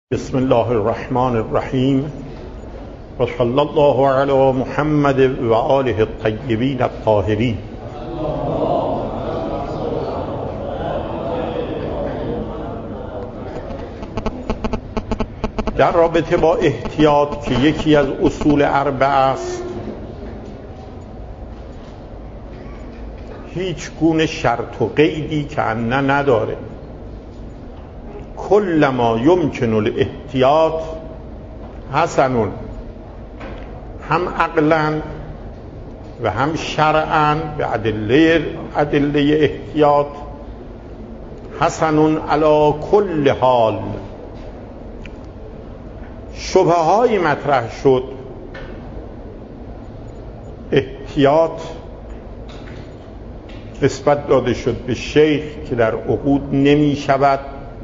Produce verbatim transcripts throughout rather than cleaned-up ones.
بسم الله الرحمن الرحیم و صلی الله علی محمد و آله الطیبین الطاهرین. در رابطه با احتیاط که یکی از اصول اربعه است، هیچ گونه شرط و قیدی که انه نداره. کل ما یمکن الاحتیاط حسن، هم عقلا و هم شرعا به ادله ادله احتیاط حسن علی کل حال. شبهه های مطرح شد. احتیاط نسبت داده شد به شیخ که در عقود نمی شود،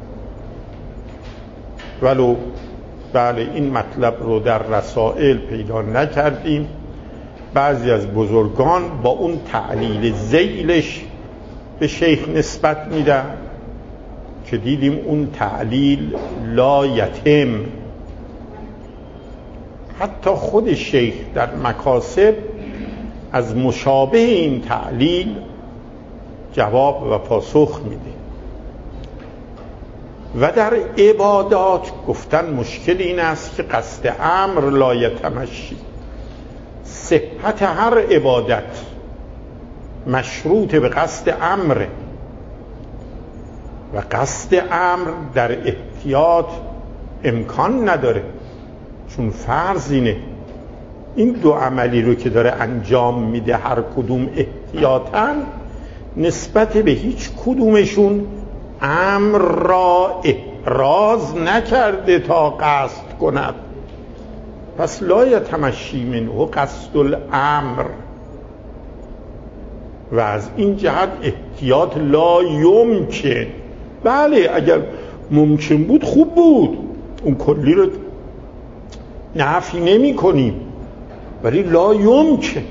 ولو بله این مطلب رو در رسائل پیدا نکردیم. بعضی از بزرگان با اون تعلیل ذیلش به شیخ نسبت میدن که دیدیم اون تعلیل لا یتم. حتی خود شیخ در مکاسب از مشابه این تعلیل جواب و پاسخ میده. و در عبادات گفتن مشکل این است که قصد امر لا یتمشی. صحت هر عبادت مشروط به قصد امر و قصد امر در احتیاط امکان نداره، چون فرض اینه این دو عملی رو که داره انجام میده هر کدوم احتیاطاً نسبت به هیچ کدومشون امر را احراز نکرده تا قصد کند. پس لا یتمشی منه قصد الامر و از این جهت احتیاط لا یمکن. بله اگر ممکن بود خوب بود، اون کلی رو نفی نمی کنیم، ولی لا یمکن.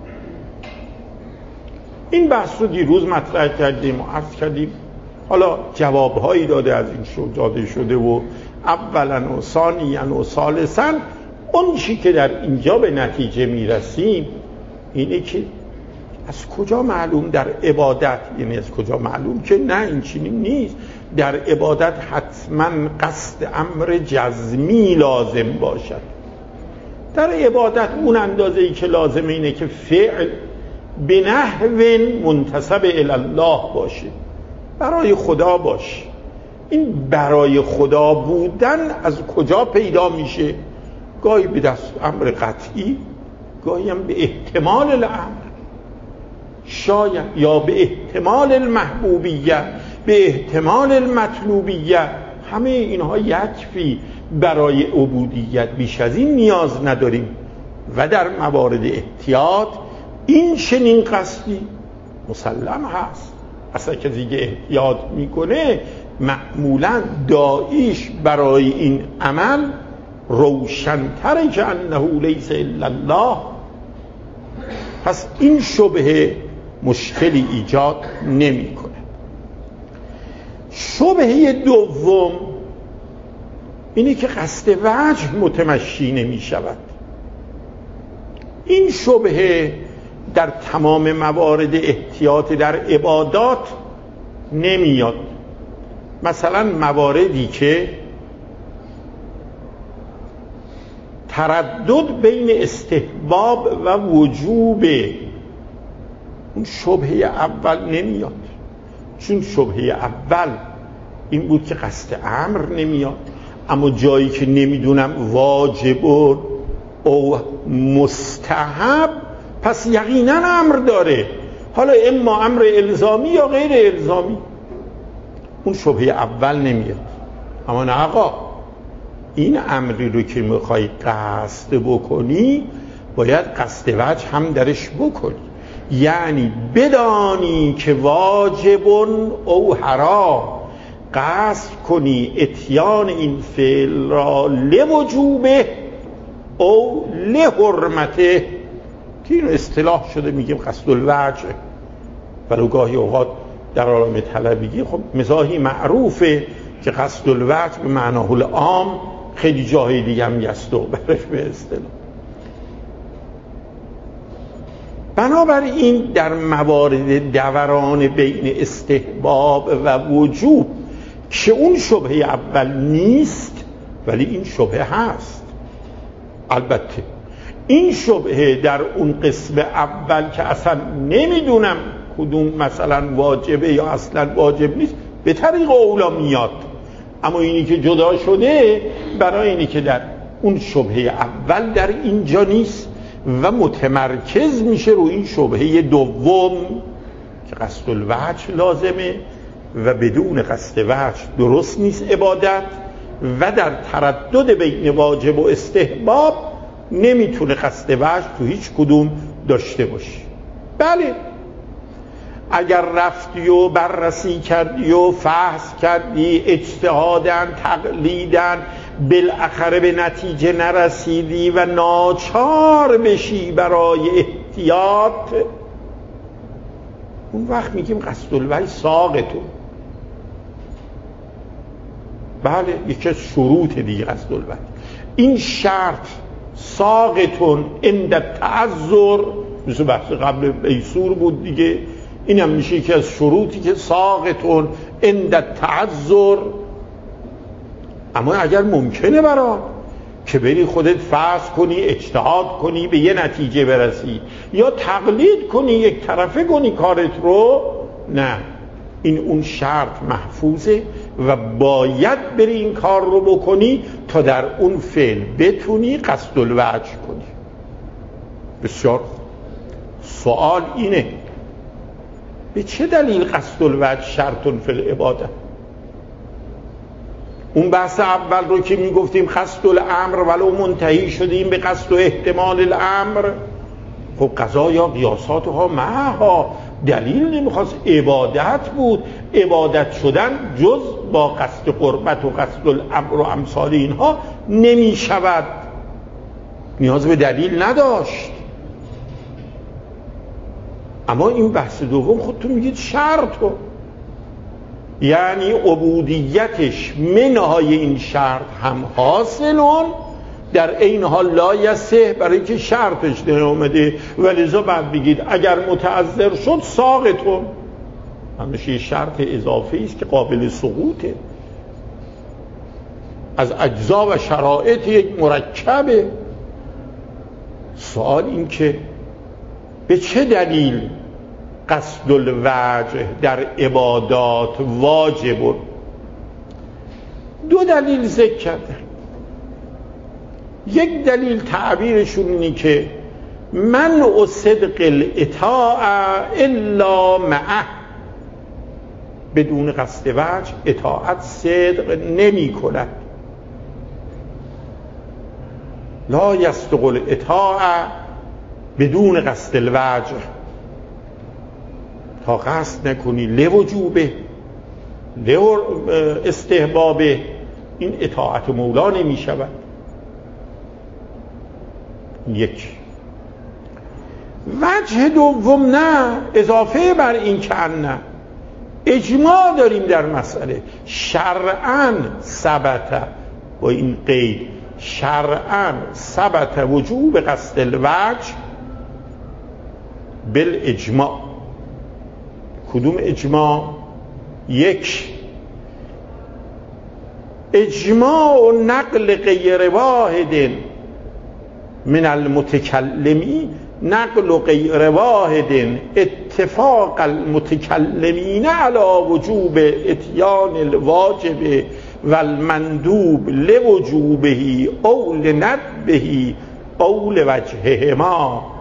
این بحث رو دیروز مطرح کردیم و عرض کردیم. حالا جوابهایی داده از این شو داده شده و اولا و ثانیا و ثالثا اون چی که در اینجا به نتیجه میرسیم اینه که از کجا معلوم در عبادت، یعنی از کجا معلوم که نه این چنین نیست، در عبادت حتما قصد امر جزمی لازم باشد. در عبادت اون اندازه‌ای که لازمه اینه که فعل به نحو منتسب الی الله باشه، برای خدا باشه. این برای خدا بودن از کجا پیدا میشه؟ گاهی به دست امر قطعی، گاهی هم به احتمال الامر، شاید یا به احتمال المحبوبیت، به احتمال المطلوبیت. همه اینها یکفی برای عبودیت، بیش از این نیاز نداریم. و در موارد احتیاط این چنین قصدی مسلم هست. اصلا که دیگه احتیاط میکنه معمولا داعیش برای این عمل روشن‌تره که انه لیس الا الله. پس این شبهه مشکلی ایجاد نمیکنه. شبهه دوم اینه که قصد وجه متمشی نمی شود. این شبهه در تمام موارد احتیاط در عبادات نمیاد. مثلا مواردی که تردد بین استحباب و وجوب، اون شبهه اول نمیاد، چون شبهه اول این بود که قصد امر نمیاد. اما جایی که نمیدونم واجب او مستحب، پس یقینا امر داره، حالا اما امر الزامی یا غیر الزامی، اون شبهه اول نمیاد. اما نه آقا، این امری رو که میخوای قصد بکنی باید قصد وجه هم درش بکنی، یعنی بدانی که واجب او حرام، قصد کنی اتیان این فعل را لوجوبه او لحرمته، که این اصطلاح شده میگیم قصد الوجه. ولو گاهی اوقات در عالم طلبگی خب مزاحی معروفه که قصد الوجه به معناه العام خیلی جاهای دیگه هم یستو برش به اصطلاح. بنابراین در موارد دوران بین استحباب و وجوب که اون شبهه اول نیست ولی این شبهه هست. البته این شبهه در اون قسم اول که اصلا نمیدونم کدوم مثلا واجبه یا اصلا واجب نیست به طریق اولا میاد، اما اینی که جدا شده برای اینی که در اون شبهه اول در اینجا نیست و متمرکز میشه روی این شبهه دوم که قصد الوجه لازمه و بدون قصد وجه درست نیست عبادت و در تردد بین واجب و استحباب نمیتونه قصد وجه تو هیچ کدوم داشته باشی. بله اگر رفتی و بررسی کردی و فحص کردی، اجتهادن، تقلیدن، بالاخره به نتیجه نرسیدی و ناچار بشی برای احتیاط، اون وقت میگیم قصد الوجه ساقطون. بله یکی از شروط دیگه قصد الوجه این شرط ساقطون عند تعذر، مثل بحث قبل ایسور بود دیگه، این هم میشه که از شروطی که ساقطون عند تعذر. اما اگر ممکنه برات که بری خودت فحص کنی، اجتهاد کنی، به یه نتیجه برسی یا تقلید کنی، یک طرفه کنی کارت رو، نه، این اون شرط محفوظه و باید بری این کار رو بکنی تا در اون فعل بتونی قصد الوجه کنی. بسیار سوال اینه به چه دلیل قصد الوجه شرطون فی العباده؟ اون بحث اول رو که میگفتیم قصد الامر ولو منتهی شدیم به قصد و احتمال الامر، خب قضا یا قیاساتها معها دلیل نمیخواست، عبادت بود، عبادت شدن جز با قصد قربت و قصد الامر و امثال اینها نمیشود، نیاز به دلیل نداشت. اما این بحث دوم خودتون میگید شرطو، یعنی عبودیتش منهای این شرط هم حاصلون در این حال لا یصح، برای که شرطش نیامده و لذا بعد بگید اگر متعذر شد ساقطون، همیشه شرط اضافی است که قابل سقوطه، از اجزا و شرایط یک مرکبه. سوال این که به چه دلیل قصد الوجه در عبادات واجب؟ دو دلیل ذکر کردن. یک دلیل تعبیرشون اینه که منع صدق الاطاعه الا معه، بدون قصد وجه اطاعت صدق نمی کند. لا یصدق الاطاعه بدون قصد الوجه، تا قصد نکنی لوجوبه لو استحبابه این اطاعت مولا نمی شود. یک وجه دوم نه، اضافه بر این که نه، اجماع داریم در مسئله شرعاً ثبت، با این قید شرعاً ثبت وجوب قصد الوجه بالاجماع. کدوم اجماع؟ یک اجماع و نقل غیر واحد من المتکلمی، نقل غیر واحد اتفاق المتکلمین علی وجوب اتیان الواجب والمندوب لوجوبه او لندبه او لوجههما.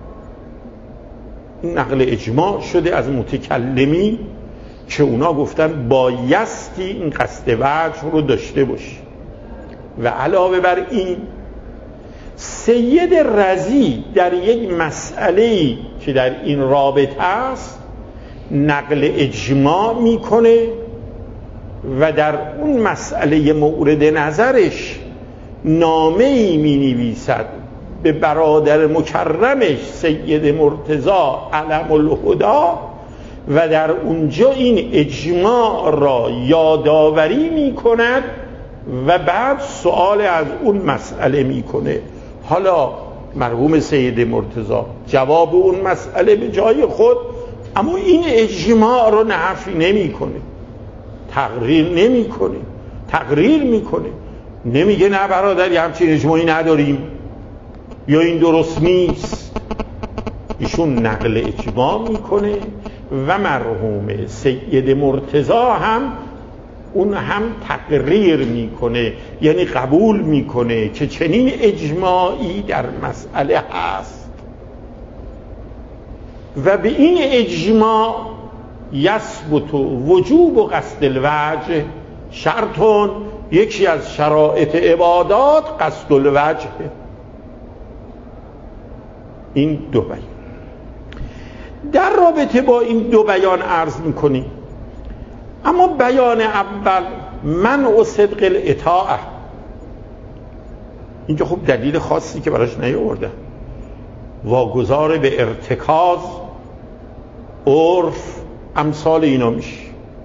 نقل اجماع شده از متکلمی که اونا گفتن بایستی این قصد وجه رو داشته باشی. و علاوه بر این سید رضی در یک مسئله‌ای که در این رابطه است نقل اجماع میکنه و در اون مسئله مورد نظرش نامه‌ای می‌نویسد به برادر مکرمش سید مرتضی علم الهدا و در اونجا این اجماع را یادآوری میکند و بعد سوال از اون مسئله میکنه. حالا مرحوم سید مرتضی جواب اون مسئله به جای خود، اما این اجماع رو نفی نمیکنه، تقریر نمیکنه، تقریر میکنه، نمیگه نه برادر یه همچین اجماعی نداریم یا این درست نیست. ایشون نقل اجماع میکنه و مرحوم سید مرتضی هم اون هم تقریر میکنه، یعنی قبول میکنه که چنین اجماعی در مسئله هست و به این اجماع یثبت وجوب و قصد الوجه شرطون، یکی از شرایط عبادات قصد الوجه. این دو بیان در رابطه با این دو بیان عرض میکنیم. اما بیان اول منع صدق الاطاعه، اینجا خب دلیل خاصی که براش نیاورده، واگذار به ارتکاز، عرف، امثال اینا میشه.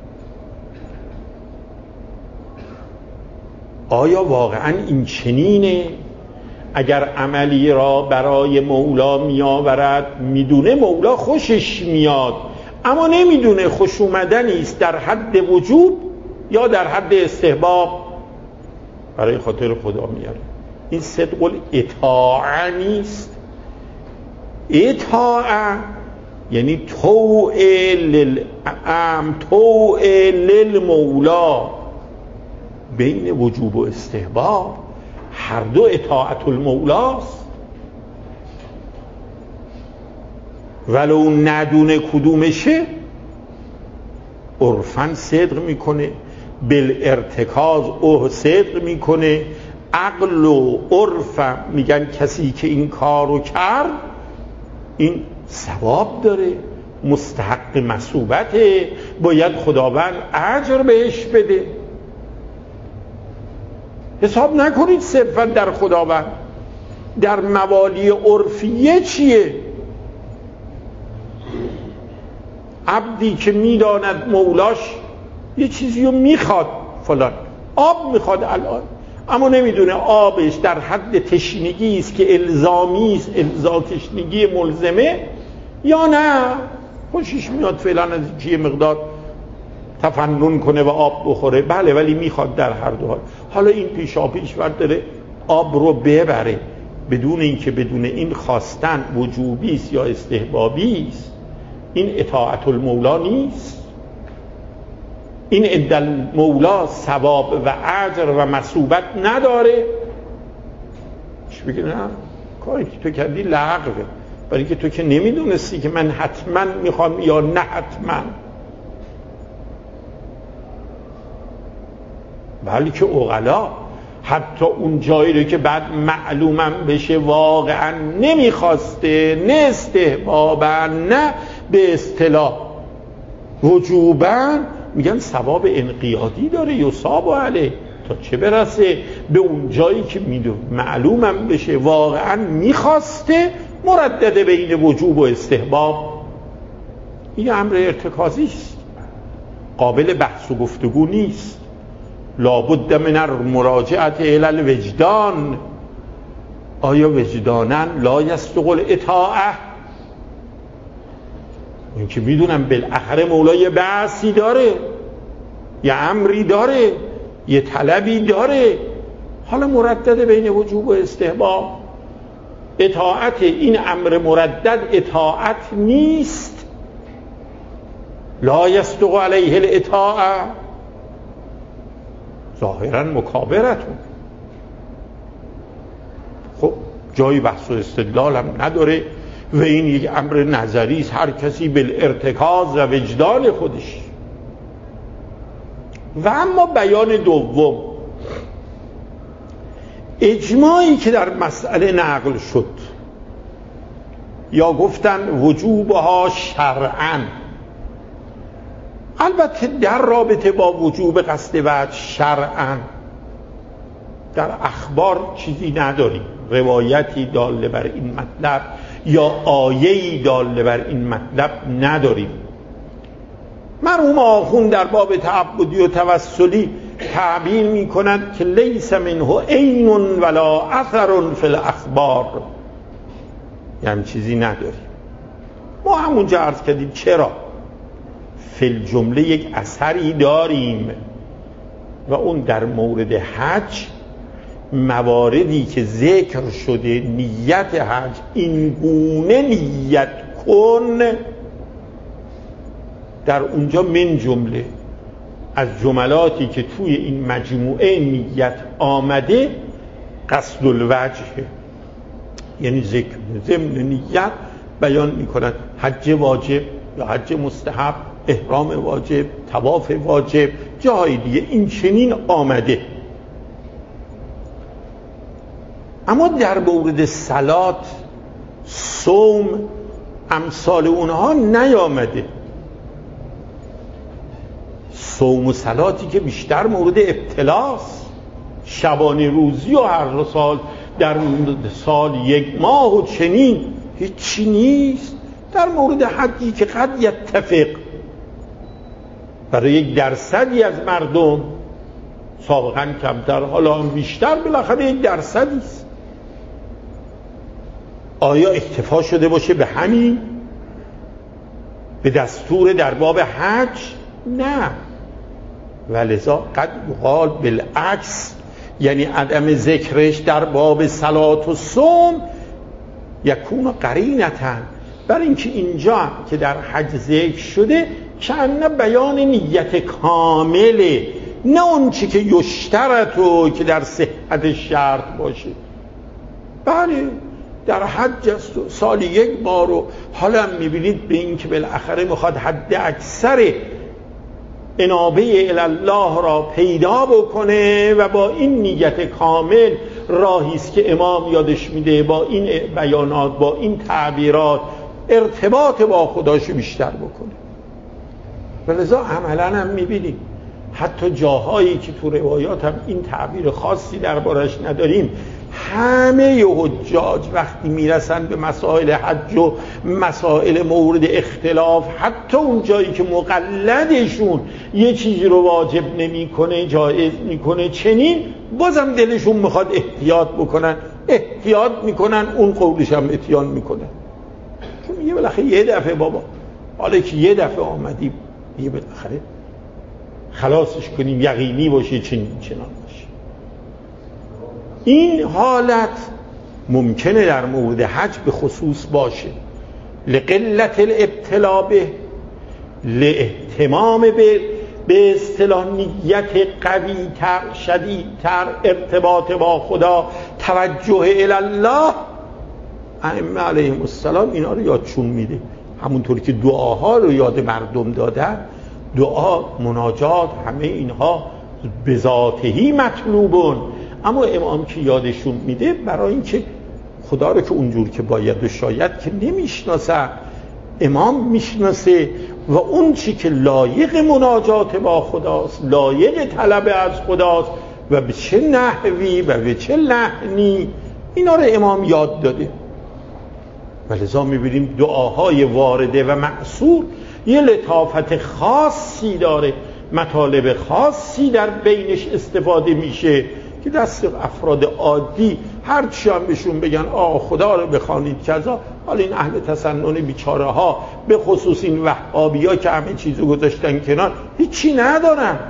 آیا واقعا این چنینه؟ اگر عملی را برای مولا میآورد میدونه مولا خوشش میاد، اما نمیدونه خوش اومدنی است در حد وجوب یا در حد استحباب، برای خاطر خدا میاره. این صدق الاطاعه نیست. اطاعه یعنی طوع للام، طوع للمولا، بین وجوب و استحباب هر دو اطاعت المولاست. ولو ندونه کدومشه عرفاً صدق میکنه، بالارتکاز اوه صدق میکنه. عقل و عرف میگن کسی که این کارو کرد این ثواب داره، مستحق مثوبته، باید خداوند اجر بهش بده. حساب نکنید صرفاً در خداوند، در موالی عرفیه چیه؟ عبدی که میداند مولاش یه چیزی رو میخواد، فلان آب میخواد الان، اما نمیدونه آبش در حد تشنگی است که الزامی است، الزا تشنگی ملزمه، یا نه خوشش میاد فعلا از یه مقدار تفنن کنه و آب بخوره. بله، ولی میخواد در هر دو حال. حالا این پیشا پیش ور داره آب رو ببره بدون اینکه بدون این خواستن وجوبی است یا استحبابی است. این اطاعت المولا نیست. این عند مولا ثواب و اجر و مثوبت نداره. چی بگه؟ نه، کاری که تو کردی لغوه، برای که تو که نمیدونستی که من حتما میخوام یا نه حتما. بلکه عقلا حتی اون جایی رو که بعد معلومم بشه واقعا نمیخواسته، نه استحبابا نه به اصطلاح وجوبا، میگن ثواب انقیادی داره، یصاب علیه. تا چه برسه به اون جایی که معلومم بشه واقعا میخواسته، مردد بین وجوب و استحباب. این امر ارتکازی است، قابل بحث و گفتگو نیست. لابد من المراجعه الی الوجدان. آیا وجدانا لا یصدق الاطاعه؟ این که میدونم بالاخره مولا یه بحثی داره، یه امری داره، یه طلبی داره، حالا مردد بین وجوب و استحباب. اطاعت این امر مردد اطاعت نیست. لا یصدق علیه الاطاعه، ظاهرا مکابرتون. خب جای بحث و استدلال هم نداره و این یک امر نظری است، هر کسی بالارتکاز و وجدان خودش. و اما بیان دوم، اجماعی که در مسئله نقل شد، یا گفتن وجوبها شرعاً، البته در رابطه با وجوب قصد وجه شرعاً در اخبار چیزی نداریم، روایتی داله بر این مطلب یا آیه‌ای داله بر این مطلب نداریم. مرحوم آخوند در باب تعبدی و توسلی تعبیر می کند که لیس منه عین ولا اثر فی الاخبار، یعنی چیزی نداریم. ما همونجا عرض کردیم چرا فی الجمله یک اثری داریم و اون در مورد حج مواردی که ذکر شده نیت حج این گونه نیت کن، در اونجا من جمله از جملاتی که توی این مجموعه نیت آمده قصد الوجه، یعنی ذکر ضمن نیت بیان میکنند حج واجب یا حج مستحب، احرام واجب، طواف واجب، جای دیگه این چنین آمده. اما در مورد صلات، صوم، امثال اونها نیامده. صوم و صلاتی که بیشتر مورد ابتلاست، شبانه روزی و هر سال در سال یک ماه و چنین هیچی نیست. در مورد حجی که قد یتفق برای یک درصدی از مردم، سابقا کمتر حالا هم بیشتر، بالاخره یک درصدی است. آیا اکتفا شده باشه به همین، به دستور در باب حج؟ نه. ولذا قد یقال بالعکس، یعنی عدم ذکرش در باب صلات و صوم یکون قرینتن، بر اینکه اینجا که در حج ذکر شده چند بیان نیت کامله، نه اون چی که یشترطو که در صحت شرط باشه. بله در حج است و سالی یک بار، و حالا میبینید به این که بالاخره میخواد حد اکثر انابه الله را پیدا بکنه و با این نیت کامل راهی است که امام یادش میده با این بیانات، با این تعبیرات ارتباط با خداش بیشتر بکنه. ولذا عملا هم میبینیم حتی جاهایی که تو روایات هم این تعبیر خاصی دربارش نداریم، همه حجاج وقتی میرسن به مسائل حج و مسائل مورد اختلاف، حتی اون جایی که مقلدشون یه چیزی رو واجب نمیکنه، جایز میکنه چنین، بازم دلشون میخواد احتیاط بکنن، احتیاط میکنن، اون قولش هم اتیان میکنن. که میگه بالاخره یه دفعه بابا، حالا که یه دفعه آمدیم یه بالاخره خلاصش کنیم، یقینی باشه چنین چنان باشه. این حالت ممکنه در مورد حج به خصوص باشه، لقلت الابتلا به، لاهتمام به به اصطلاح نیت قوی تر، شدیدتر، ارتباط با خدا، توجه الی الله. ائمه علیهم السلام اینا رو یادشون میده، همونطوری که دعاها رو یاد مردم دادن. دعا، مناجات، همه اینها به ذاتهی مطلوبون، اما امام که یادشون میده برای اینکه خدا رو که اونجور که باید و شاید که نمیشناسه، امام میشناسه و اون چی که لایق مناجات با خداست، لایق طلب از خداست و به چه نحوی و به چه لحنی، اینا رو امام یاد داده. ولذا میبینیم دعاهای وارده و معصور یه لطافت خاصی داره، مطالب خاصی در بینش استفاده میشه که دست افراد عادی هر چی هم بهشون بگن آه خدا رو بخوانید کذا، حالا این اهل تسنن بیچاره ها، به خصوص این وهابی ها که همه چیزو گذاشتن کنار، هیچی ندارن،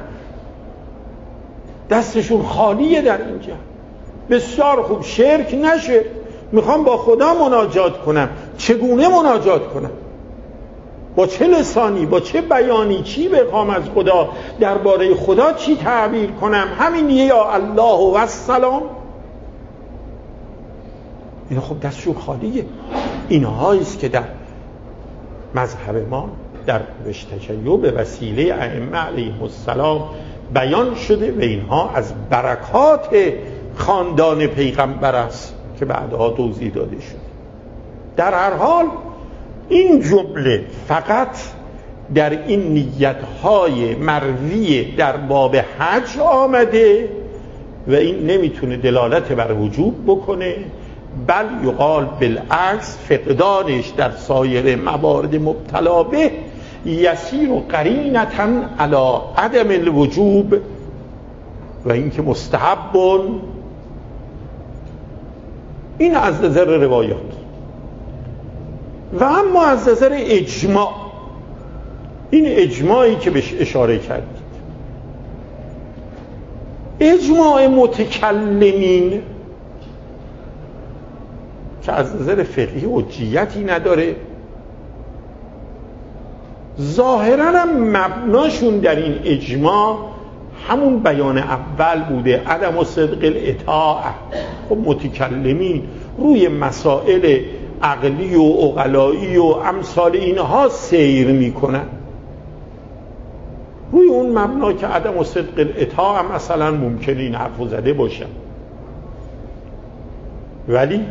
دستشون خالیه در اینجا. بسیار خوب، شرک نشه، میخوام با خدا مناجات کنم، چگونه مناجات کنم؟ با چه لسانی، با چه بیانی، چی بخوام از خدا، درباره خدا چی تعبیر کنم؟ همین یا الله و السلام. این خب دستشون خالیه. اینهاییست که در مذهب ما در روش تشیع به وسیله ائمه علیهم السلام بیان شده و اینها از برکات خاندان پیغمبر است که بعدها توضیح داده شد. در هر حال این جمله فقط در این نیت‌های مروی در باب حج آمده و این نمیتونه دلالت بر وجوب بکنه، بل یقال بالعکس، فقدانش در سایر موارد مبتلا به یسیر و قرینتا علی عدم الوجوب و اینکه مستحب. این از نظر روایات. و اما از نظر اجماع، این اجماعی که بهش اشاره کردید، اجماع متکلمین که از نظر فقهی حجیتی نداره، ظاهراً هم مبناشون در این اجماع همون بیان اول بوده، عدم و صدق الاطاعه. خب متکلمین روی مسائل عقلی و عقلایی و امثال اینها سیر میکنن، روی اون مبنا که عدم و صدق الاطاعه مثلا ممکنه این حرفو زده باشن، ولی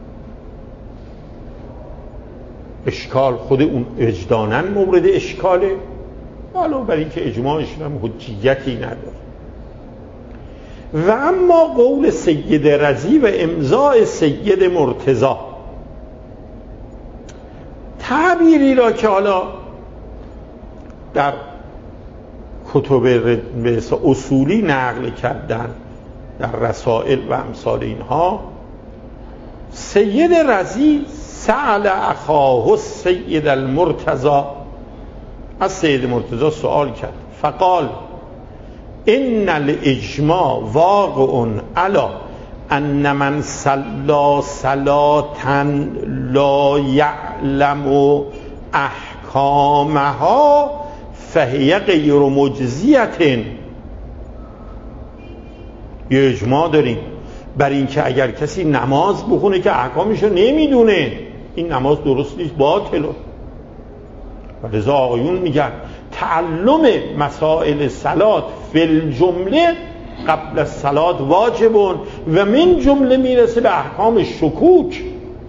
اشکال خود اون وجداناً مورد اشکاله، حالا برای اینکه اجماعشون هم حجیتی نداره. و اما قول سید رضی و امضاء سید مرتضی، تعبیری را که حالا در کتب اصولی نقل کردن در رسائل و امثال اینها، سید رضی سأل اخاه سید المرتضی، از سید مرتضی سوال کرد، فقال ان الاجماع واقع علی ان من صلی صلاة لا یعلم احکامها فهی غیر مجزیة. یه اجماع داریم بر این که اگر کسی نماز بخونه که احکامشو نمیدونه، این نماز درست نیست، باطله. و لذا آقایون میگن تعلم مسائل صلات فی الجمله قبل الصلات واجبون و من جمله میرسه به احکام شکوک،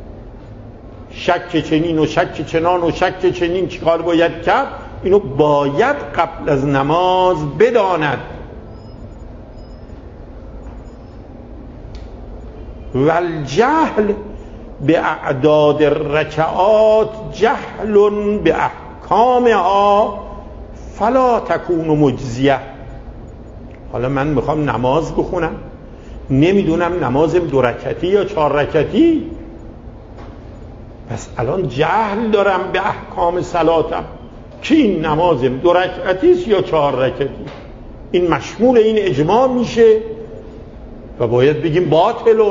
شک چنین و شک چنان و شک چنین چیکار باید کرد، اینو باید قبل از نماز بداند. و الجهل به اعداد الرکعات جهل به احکامها فلا تکون مجزیه. حالا من میخوام نماز بخونم، نمیدونم نمازم دو رکعتی یا چهار رکعتی، پس الان جهل دارم به احکام صلاتم که این نمازم دو رکعتی است یا چهار رکعتی. این مشمول این اجماع میشه و باید بگیم باطلون.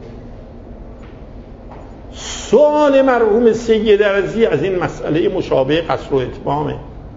سوال مرحوم سید رضی از این مسئله مشابه قصر و اتمامه.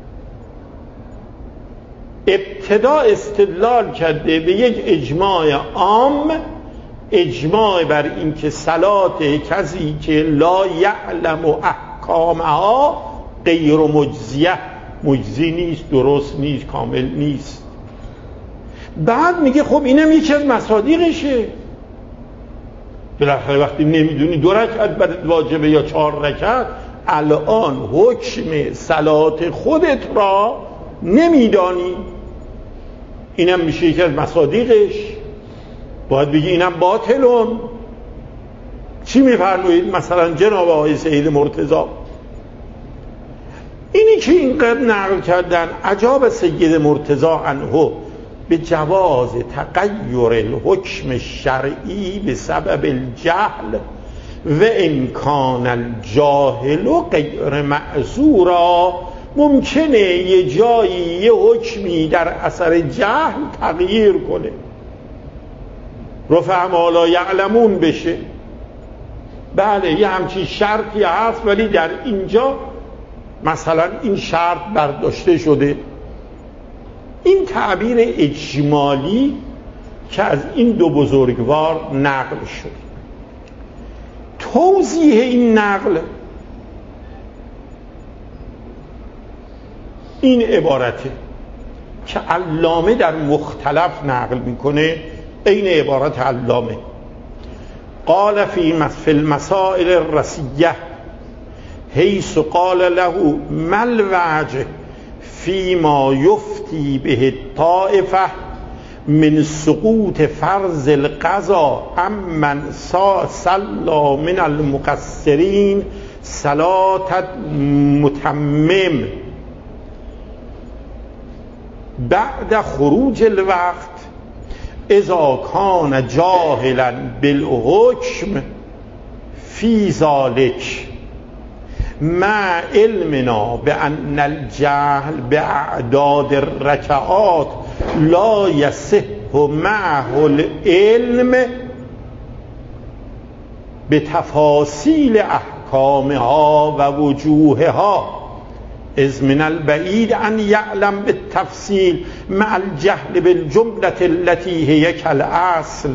ابتدا استدلال کرده به یک اجماع عام، اجماع بر این که صلات کسی که لا یعلم احکامها غیر مجزیه، مجزی نیست، درست نیست، کامل نیست. بعد میگه خب اینم یکی از مصادیقشه، بالاخره وقتی نمیدونی دو رکعت برات واجبه یا چهار رکعت، الان حکم صلات خودت را نمیدانی، اینم میشه یکی از مصادیقش، باید بگی اینم باطلون. چی میفرمایید مثلا جناب آقای سید مرتضی؟ اینی که اینقدر نقل کردن عجاب سید مرتضی عنه به جواز تغییر الحکم شرعی به سبب الجهل و امکان الجاهل و غیر معذورا، ممکنه یه جایی یه حکمی در اثر جهل تغییر کنه، رفع ما لا یعلمون بشه. بله یه همچین شرطی هست، ولی در اینجا مثلا این شرط برداشته شده. این تعبیر اجمالی که از این دو بزرگوار نقل شد. توضیح این نقل این عبارته که علامه در مختلف نقل میکنه، این عبارت علامه قال فی المسائل الرسیه حیث قال له ما الوجه فيما يفتي به الطائفة من سقوط فرض القضاء امن صلى من المقصرين صلاة متمم. بعد خروج الوقت اذا کان جاهلا بالحکم فی ذلک مع علمنا بان الجهل باعداد الرکعات لا یصح معه العلم بتفاصیل احکامها و وجوهها اذ من البعید ان یعلم بالتفصیل مع الجهل بالجملة التي هي كالاصل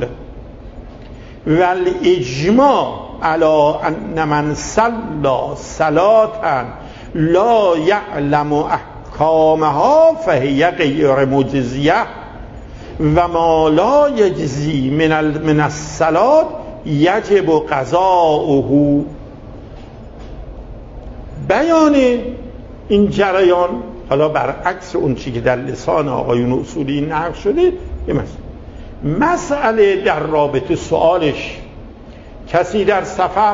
والاجماع على ان من صلى صلاة لا يعلم احکامها فهي غیر مجزیه و ما لا یجزی من من الصلاة یجب قضاؤه. بیان این جریان حالا برعکس اون چی که در لسان آقایون اصولی نقل شده یه مسئله مسئله در رابطه سوالش کسی در سفر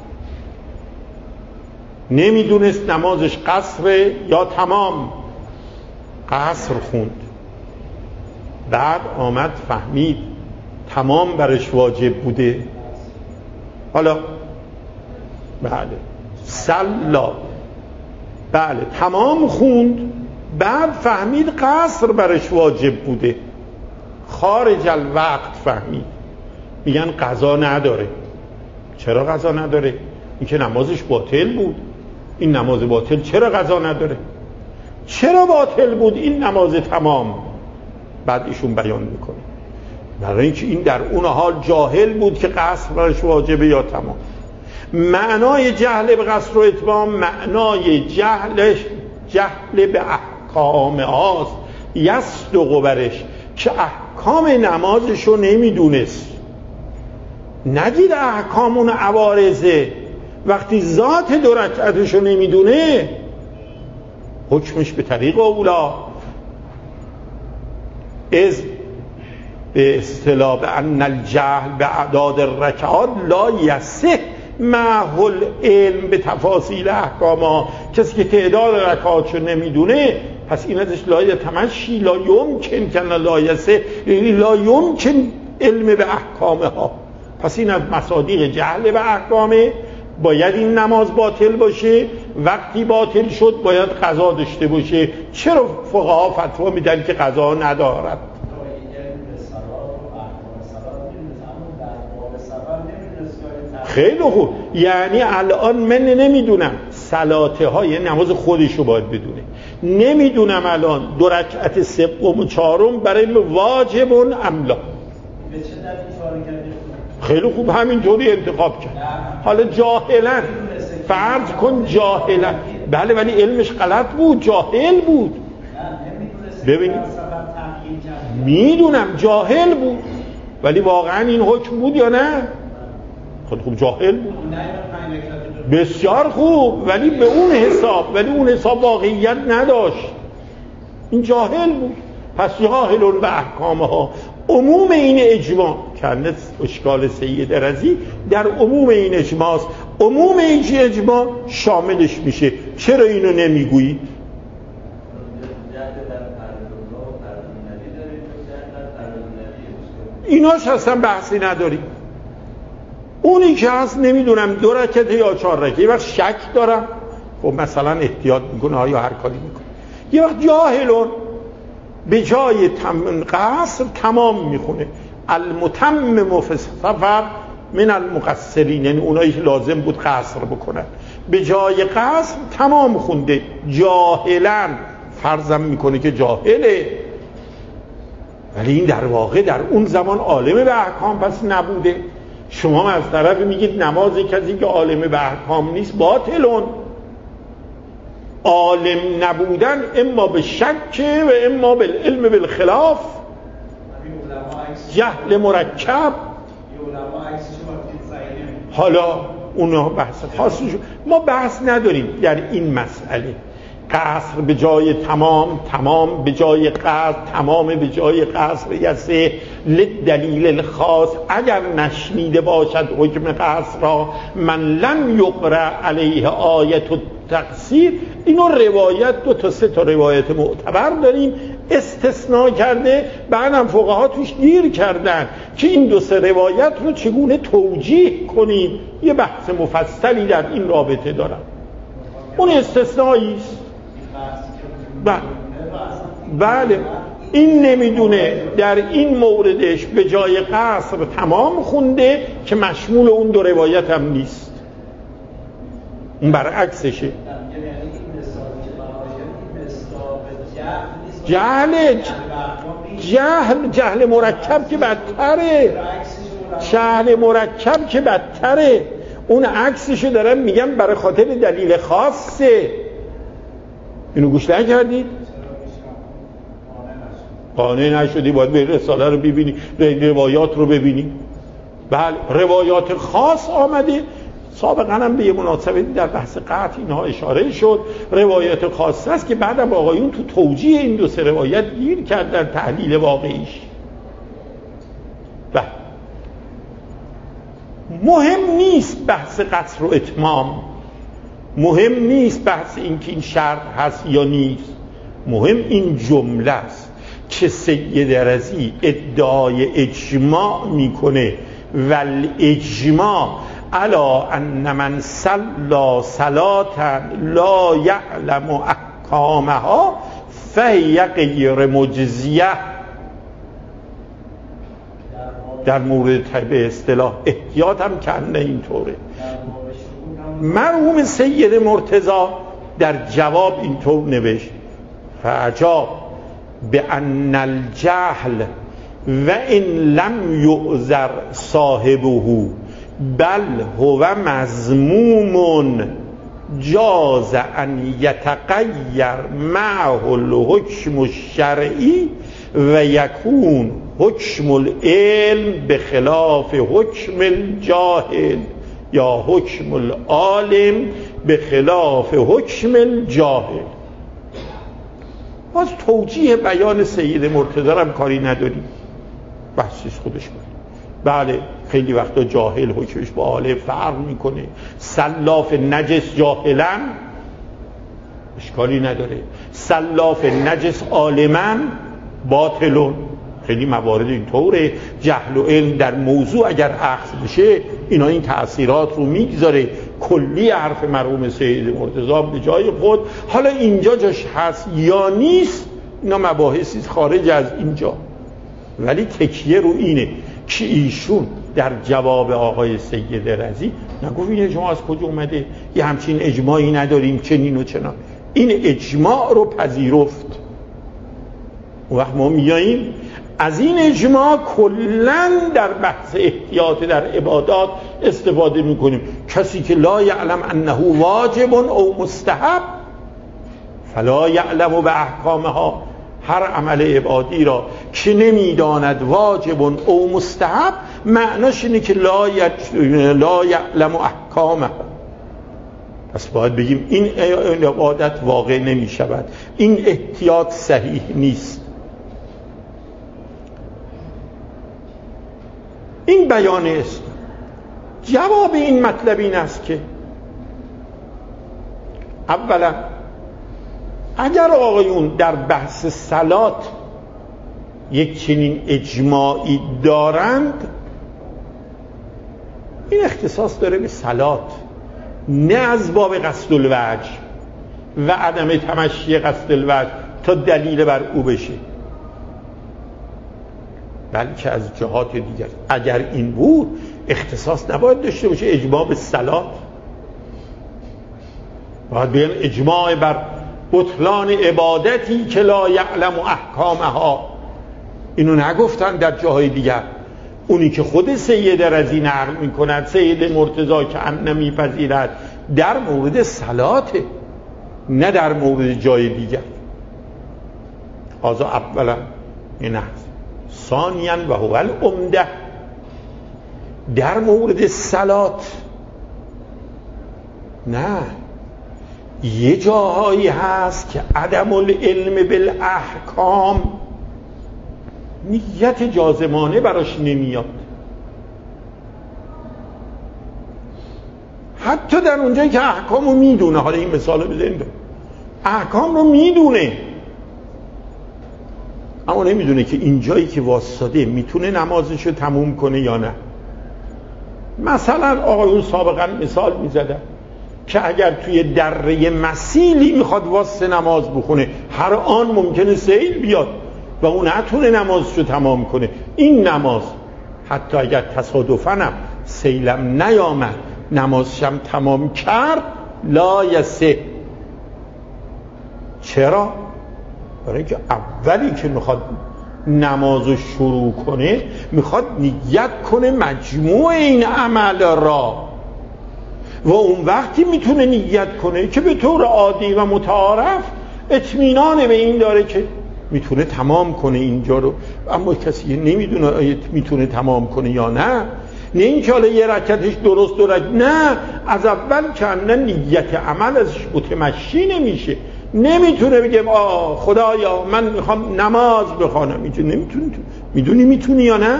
نمیدونست نمازش قصره یا تمام، قصر خوند، بعد آمد فهمید تمام برش واجب بوده، حالا بله صلا بله تمام خوند، بعد فهمید قصر برش واجب بوده، خارج الوقت فهمید، میگن قضا نداره. چرا قضا نداره؟ این که نمازش باطل بود. این نماز باطل چرا قضا نداره؟ چرا باطل بود این نماز تمام؟ بعد ایشون بیان میکنه برای اینکه این در اون حال جاهل بود که قصر برش واجبه یا تمام. معنای جهل به قصر و اتمام معنای جهلش جهل به احکام هاست، یصدق برش که احکام نمازشو نمیدونست. نگید احکام اون عوارضه، وقتی ذات دو رکعتشو نمیدونه حکمش به طریق اولا از به اصطلاح ان الجهل به اعداد الرکعات لا یصح معه العلم به تفاصیل احکامها. کسی که تعداد رکعاتشو نمیدونه پس این ازش لا یتمشی لا یمکن کن لا یصح لا یمکن علم به احکامها. پس این از مصادیق جهل به احکامه. باید این نماز باطل باشه، وقتی باطل شد باید قضا داشته باشه. چرا فقها فتوا میدن که قضا ندارد؟ خیلی خوب، یعنی الان من نمیدونم صلاته های نماز خودشو باید بدونه، نمیدونم الان دو رکعت سوم و چهارم برای واجب ام لا. خیلی خوب همینطوری انتخاب کرد. حالا جاهلا فرض کن جاهلا، بله ولی علمش غلط بود، جاهل بود. ببینید میدونم جاهل بود ولی واقعا این حکم بود یا نه؟ خود خوب جاهل بود، بسیار خوب، ولی به اون حساب ولی اون حساب واقعیت نداشت، این جاهل بود. پس جاهلون به احکامها. عموم این اجماع کنه اشکال سید رضی در عموم این اجماع است. عموم این اجماع شاملش میشه. چرا اینو نمیگویی؟ ایناش اصلا بحثی نداری. اونی که هست نمیدونم دو رکعت یا چهار رکعت، یه وقت شک دارم خب مثلا احتیاط میکنه یا هر کاری میکنه، یه وقت جاهلون به جای تم... قصر تمام میخونه. المتمم فی السفر من المقصرین، یعنی اونایی که لازم بود قصر بکنن به جای قصر تمام خونده. جاهلا فرضم میکنه که جاهله، ولی این در واقع در اون زمان عالم به احکام پس نبوده. شما از طرف میگید نماز کسی که عالم به احکام نیست باطلون. عالم نبودن اما به شک و اما بالعلم بالخلاف، جهل مرکب. حالا اونها بحث خاصشون، ما بحث نداریم در این مسئله. قصر به جای تمام، تمام به جای قصر، تمام به جای قصر یسه لدلیل الخاص. اگر نشنیده باشد حکم قصر را من لم یقرأ علیه آیت التقصیر. اینو روایت دو تا سه تا روایت معتبر داریم استثناء کرده، بعدم فقها توش گیر کردن که این دو سه روایت رو چگونه توجیه کنیم. یه بحث مفصلی در این رابطه دارم. اون استثنایی است. بله بله این نمیدونه در این موردش به جای قصر تمام خونده که مشمول اون دو روایت هم نیست، اون برعکسشه. جهل جهل جهل مرکب که بدتره، جهل مرکب که بدتره. اون عکسشو دارم میگم برای خاطر دلیل خاصه. اینو گوش نکردید؟ قانع نشدی، باید به رساله رو ببینی، روایات رو ببینی. بله روایات خاص آمده. سابقا هم به یه مناسبتی در بحث قطع اینها اشاره شد. روایات خاص است که بعدم آقایون تو توجیه این دو سه روایت گیر کردن، تحلیل واقعیش. بله مهم نیست بحث قصر و اتمام، مهم نیست بحث این که این شرط هست یا نیست، مهم این جمله است که سید رضی ادعای اجماع میکنه ول اجماع الا ان من صلا صلاة لا یعلم احکامها فهی غیر مجزیه. در مورد به اصطلاح احتیاط هم کنه اینطوره. مرحوم سید مرتضی در جواب اینطور نوشت فعجاب به ان الجهل و ان لم یعذر صاحبه بل هو مذموم جاز ان یتغیر معه الحکم الشرعی و یکون حکم العلم به خلاف حکم الجاهل یا حکم العالم به خلاف حکم الجاهل. باز توجیه بیان سید مرتضی هم کاری نداریم، بحثیش خودش بود. بله خیلی وقتا جاهل حکمش با عالم فرق میکنه. سلاف نجس جاهلن اشکالی نداره، سلاف نجس عالمن باطلون. خیلی موارد اینطوره. جهل و علم در موضوع اگر اخذ بشه اینا این تأثیرات رو میگذاره. کلی حرف مرحوم سید مرتضی به جای خود. حالا اینجا جاش هست یا نیست اینا مباحثی خارج از اینجا، ولی تکیه رو اینه که ایشون در جواب آقای سید رضی نگفت این اجماع از کجا اومده، یه همچین اجماعی نداریم چنین و چنان. این اجماع رو پذیرفت. اون وقت ما میاییم از این اجماع کلن در بحث احتیاط در عبادات استفاده میکنیم. کسی که لا یعلم انه واجب او مستحب فلا یعلم به احکامها، هر عمل عبادی را که نمیداند واجب او مستحب معناش اینه که لا, یج... لا یعلم احکامها. پس باید بگیم این عبادت واقع نمی شود، این احتیاط صحیح نیست. این بیان است. جواب این مطلب این است که اولا اگر آقایون در بحث صلات یک چنین اجماعی دارند، این اختصاص داره به صلات، نه از باب قصد الوجه و عدم تمشی قصد الوجه تا دلیل بر او بشه، بلکه از جهات دیگر. اگر این بود اختصاص نباید داشته باشه اجماع به صلات، باید بیان اجماع بر بطلان عبادتی که لا یعلم احکامها. اینو نگفتن در جاهای دیگر. اونی که خود سید رضی نقل میکند، سید مرتضی که هم نمیپذیرد، در مورد صلاته، نه در مورد جای دیگر. آزا اولا این هست. ثانیاً و هو العمده، در مورد صلات نه، یه جاهایی هست که عدم العلم بالاحکام نیت جازمانه براش نمیاد. حتی در اونجایی که احکام رو میدونه، حالا این مثال رو بزنید، احکام رو میدونه اما نمیدونه که اینجایی که واسطاده میتونه نمازشو تموم کنه یا نه. مثلا آقایون سابقا مثال میزدن که اگر توی دره مسیلی میخواد واسه نماز بخونه، هر آن ممکنه سیل بیاد و اون نتونه نمازشو تمام کنه، این نماز حتی اگر تصادفاً هم سیلم نیامد نمازشم تمام کرد لا یسه. چرا؟ برای اینکه اولی که میخواد نمازو شروع کنه میخواد نیت کنه مجموع این عمل را و اون وقتی میتونه نیت کنه که به طور عادی و متعارف اطمینان به این داره که میتونه تمام کنه اینجا رو. اما کسی نمیدونه میتونه تمام کنه یا نه. نه اینکه حالا یه رکعتش درست دو رکعت، نه، از اول که نیت عمل ازش متمشی نمیشه، نمیتونه بگه آه خدایا من میخوام نماز بخوانم، اینجا نمیتونه. میدونی میتونی یا نه؟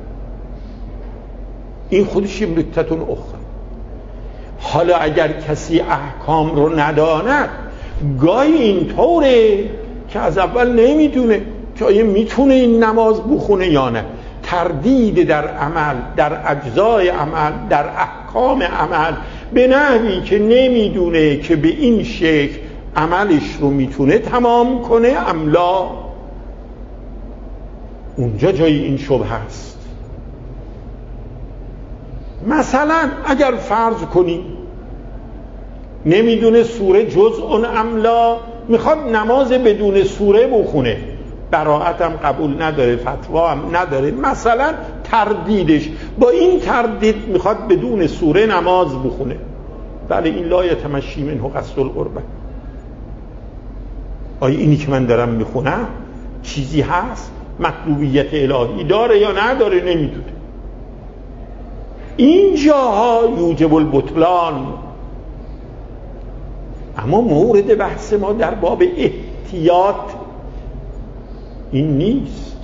این خودش یه نکته‌تون اخرى. حالا اگر کسی احکام رو نداند گاهی اینطوره که از اول نمیدونه که آیا میتونه این نماز بخونه یا نه، تردید در عمل، در اجزای عمل، در احکام عمل، به نحوی که نمیدونه که به این شکل عملش رو میتونه تمام کنه املا. اونجا جای این شبهه است. مثلا اگر فرض کنی نمیدونه سوره جزء املا، میخواد نماز بدون سوره بخونه، براءت هم قبول نداره، فتوا هم نداره، مثلا تردیدش با این تردید میخواد بدون سوره نماز بخونه، بله این لا یتمشی منه قصد القربه. آیا اینی که من دارم میخونم چیزی هست؟ مطلوبیت الهی داره یا نداره؟ نمیدونه. این جاها یوجب البطلان. اما مورد بحث ما در باب احتیاط این نیست.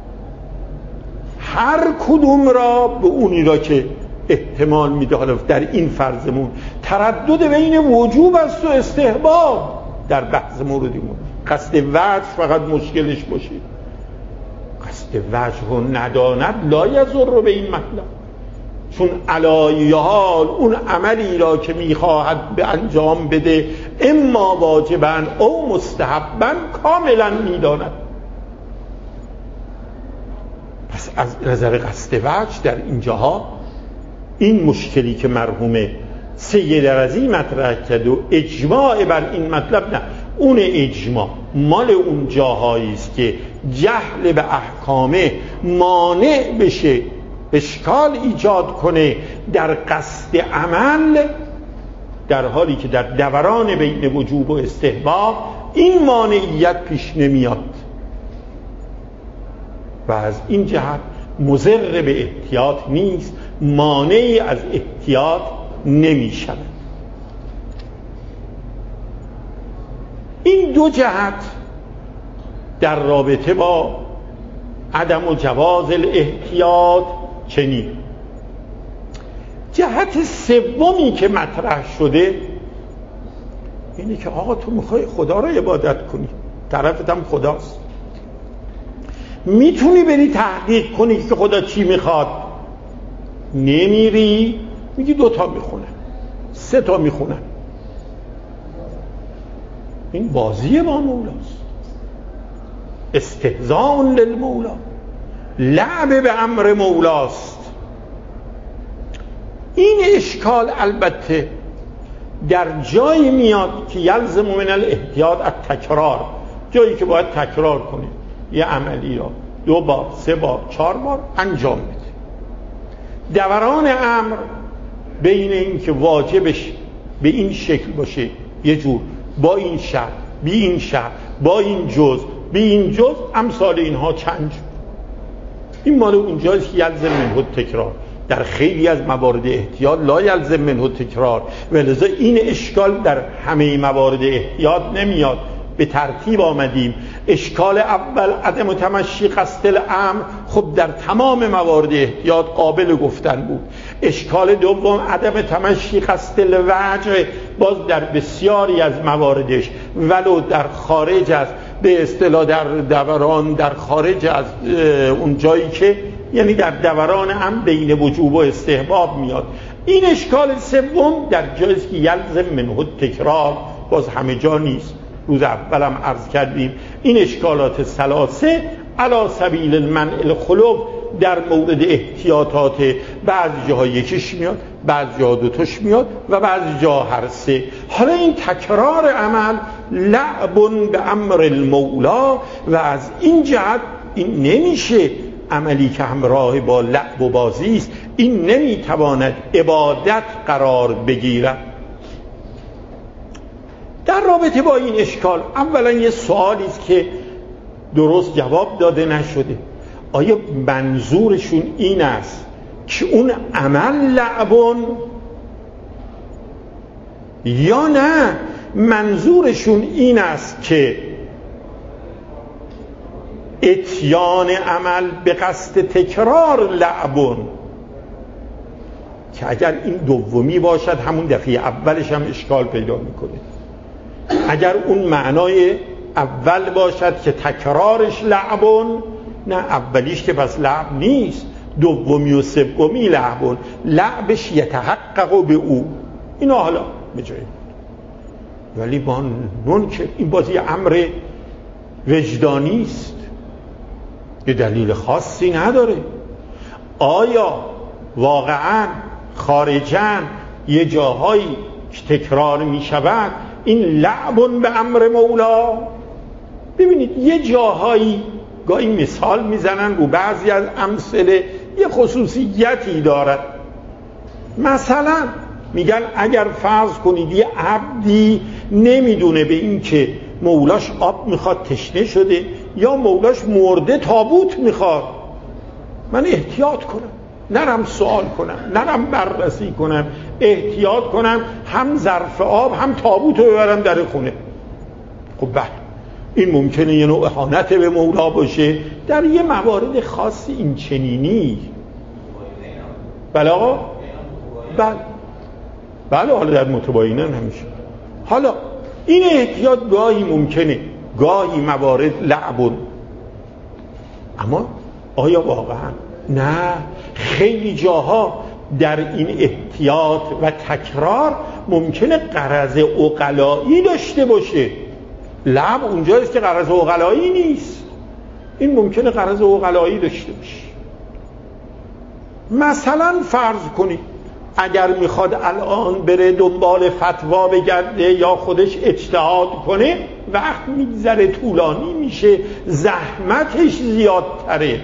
هر کدوم را به اونی را که احتمال میده، حالا در این فرضمون تردد بین وجوب است و استحباب در بحث موردیمون، قصد وجه فقط مشکلش باشه، قصد وجه رو نداند لا یضر رو به این مطلب، چون علایه حال اون عملی را که میخواهد به انجام بده اما واجباً او مستحباً کاملاً میداند. پس از نظر قصد وجه در اینجاها این مشکلی که مرحوم سید رضی مطرح کرد و اجماع بر این مطلب، نه، اون اجماع مال اون جاهایی است که جهل به احکامه مانع بشه، اشکال ایجاد کنه در قصد عمل، در حالی که در دوران بین وجوب و استحباب این مانعیت پیش نمیاد و از این جهت مضر به احتیاط نیست، مانعی از احتیاط نمی شود. این دو جهت در رابطه با عدم و جواز الاحتیاط چنین. جهت سومی که مطرح شده اینه که آقا تو میخوای خدا رو عبادت کنی، طرفت هم خداست، میتونی بری تحقیق کنی که خدا چی میخواد، نمیری میگی دوتا میخونن، سه تا میخونن، این بازی با مولاست، استهزاء للمولا، لعب به امر مولاست. این اشکال البته در جایی میاد که یلزم من الاحتیاط التکرار، جایی که باید تکرار کنی یه عملی را دو بار، سه بار، چهار بار انجام بده. دوران امر بین این که واجبش به این شکل باشه یه جور، با این شرط، بی این شرط، با این جز، بی این جز، امثال اینها چند جور. این مال اونجاست که یلزم منه تکرار. در خیلی از موارد احتیاط لا یلزم منه تکرار و لذا این اشکال در همه موارد احتیاط نمیاد. به ترتیب آمدیم. اشکال اول عدم تمشی قصد الامر، خب در تمام موارد احتیاط قابل گفتن بود. اشکال دوم عدم تمشی قصد الوجه، باز در بسیاری از مواردش ولو در خارج از به اصطلاح در دوران در خارج از اون جایی که یعنی در دوران هم بین وجوب و استحباب میاد. این اشکال سوم در جایی که یلزم منه تکرار، باز همه جا نیست. روز اولم عرض کردیم این اشکالات ثلاثه علی سبیل المنع الخلو در مورد احتیاطات بعضی جاها یکیش میاد، بعضی جاها دوتاش میاد و بعضی جاها هر سه. حالا این تکرار عمل لعب به امر المولا و از این جهت این نمیشه عملی که همراه با لعب و بازی است این نمیتواند عبادت قرار بگیرد. در رابطه با این اشکال اولا یه سوالی است که درست جواب داده نشده. آیا منظورشون این است که اون عمل لعبون یا نه منظورشون این است که اتیان عمل به قصد تکرار لعبون؟ که اگر این دومی باشد همون دفعه اولش هم اشکال پیدا میکنه. اگر اون معنای اول باشد که تکرارش لعبون، نه اولیش که پس لعب نیست، دومی و سومی لعبون، لعبش یتحقق به او. اینا حالا بجایی ولی با منکر این بازی امر وجدانی است، یه دلیل خاصی نداره. آیا واقعا خارجاً یه جاهایی که تکرار می شود این لعبون به امر مولا؟ ببینید یه جاهایی گاهی مثال میزنن رو بعضی از امثله یه خصوصیتی دارد. مثلا میگن اگر فرض کنید یه عبدی نمیدونه به این که مولاش آب میخواد تشنه شده یا مولاش مرده تابوت میخواد، من احتیاط کنم نرم سوال کنم نرم بررسی کنم، احتیاط کنم هم ظرف آب هم تابوت رو ببرم در خونه. خب بله این ممکنه یه نوع اهانت به مولا باشه در یه موارد خاصی این چنینی. بله آقا؟ بله بله حالا در متباینن همیشه. حالا این احتیاط گاهی ممکنه، گاهی موارد لعبون. اما آیا واقعا؟ نه، خیلی جاها در این احتیاط و تکرار ممکنه غرض عقلایی داشته باشه. لعب اونجاییست که غرض عقلایی نیست، این ممکنه غرض عقلایی داشته باشه. مثلا فرض کنید اگر میخواد الان بره دنبال فتوا بگرده یا خودش اجتهاد کنه وقت میگذره، طولانی میشه، زحمتش زیادتره.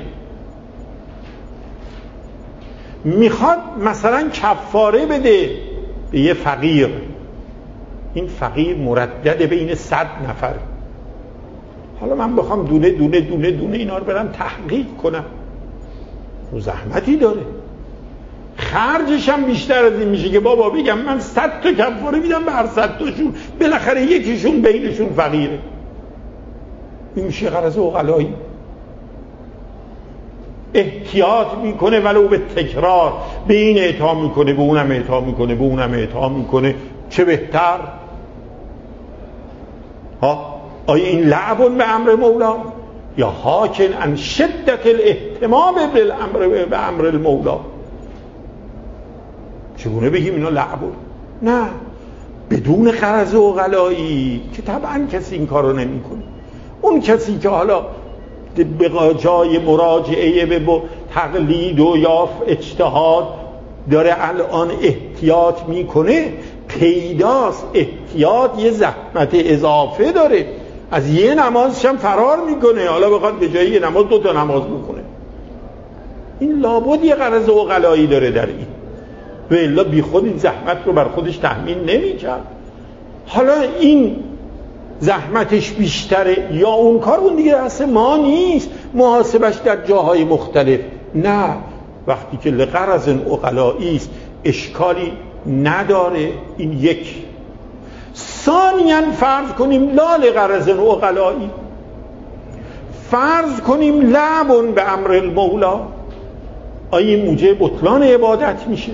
میخواد مثلا کفاره بده به یه فقیر، این فقیر مردد بین صد نفر. حالا من بخوام دونه دونه دونه دونه اینا رو برم تحقیق کنم، زحمتی داره، خرجش هم بیشتر از این میشه که بابا بگم من صد تا کفاره میدم به هر صد تاشون، بالاخره یکیشون بینشون فقیره. این میشه غرض عقلایی. احتیاط میکنه ولو به تکرار، به این اعطا میکنه به اونم اعطا میکنه به اونم اعطا میکنه، چه بهتر. ها آیا این لعبون به امر مولا یا حاکن عن شدت الاهتمام بالامر به امر المولا؟ چگونه بگیم اینا لعبون؟ نه، بدون غرض عقلایی که طبعا کسی این کارو نمیکنه. اون کسی که حالا به جای مراجعه به تقلید و یا اجتهاد داره الان احتیاط میکنه، پیداست احتیاط یه زحمت اضافه داره، از یه نمازش هم فرار میکنه، حالا بخواد به جای یه نماز دو تا نماز بکنه. این لابد یه غرض عقلایی داره در این، و الا بی خود این زحمت رو بر خودش تحمیل نمیکرد. حالا این زحمتش بیشتره یا اون کار اون دیگه اصلا ما نیست، محاسبش در جاهای مختلف. نه، وقتی که لغرض عقلایی است اشکالی نداره. این یک. ثانیاً فرض کنیم لا لغرض عقلایی، فرض کنیم لعبون به امر المولا، آیا این موجب بطلان عبادت میشه؟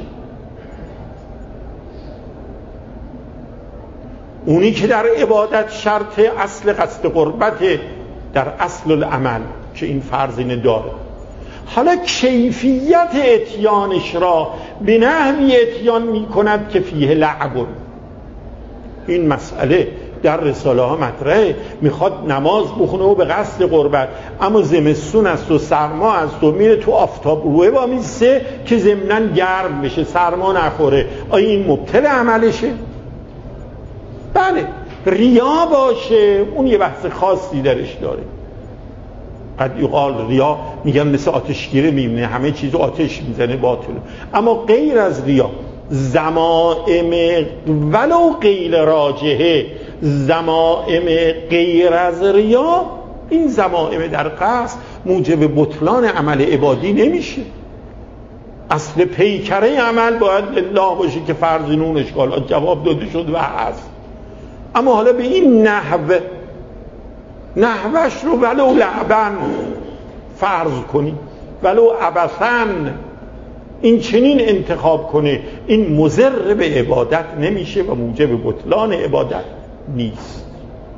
اونی که در عبادت شرط اصل قصد قربت در اصل العمل که این فرض اینه داره. حالا کیفیت اتیانش را به نحوی اتیان می کند که فیه لعب، این مسئله در رساله ها مطرحه. میخواد نماز بخونه و به قصد قربت، اما زمستون است و سرما است و میره تو آفتاب روه با میسته که ضمناً گرم بشه، سرما نخوره. آیا این مبطل عملشه؟ بله. ریا باشه اون یه بحث خاصی درش داره. قد یقال ریا میگن مثل آتشگیره میمونه، همه چیزو آتش میزنه، باطل. اما غیر از ریا ضمائم ولو غیر راجحه، ضمائم غیر از ریا، این ضمائم در قصد موجب بطلان عمل عبادی نمیشه. اصل پیکره عمل باید الله باشه که فرض نون اشکالات جواب داده شد و هست. اما حالا به این نحو نحوش رو ولو لعبن فرض کنی، ولو عبثن این چنین انتخاب کنه، این مضر به عبادت نمیشه و موجب بطلان عبادت نیست.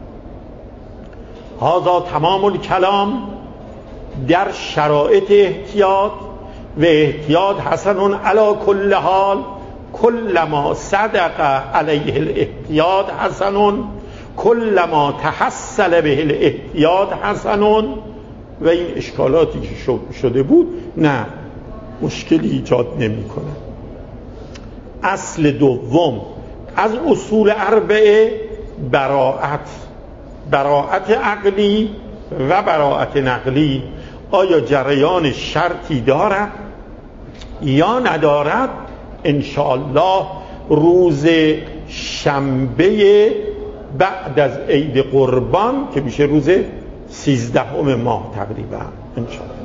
هذا تمام الکلام در شرایط احتیاط، و احتیاط حسن علی کل حال، کل ما صدق علیه الاحتیاط حسن، کل ما تحصل به الاحتیاط حسن. و این اشکالاتی که شده بود نه مشکلی ایجاد نمی کنه. اصل دوم از اصول اربعه براءت، براءت عقلی و براءت نقلی. آیا جریان شرطی دارد یا ندارد؟ انشاءالله روز شنبه بعد از عید قربان که میشه روز سیزدهم ماه تقریبا انشاءالله.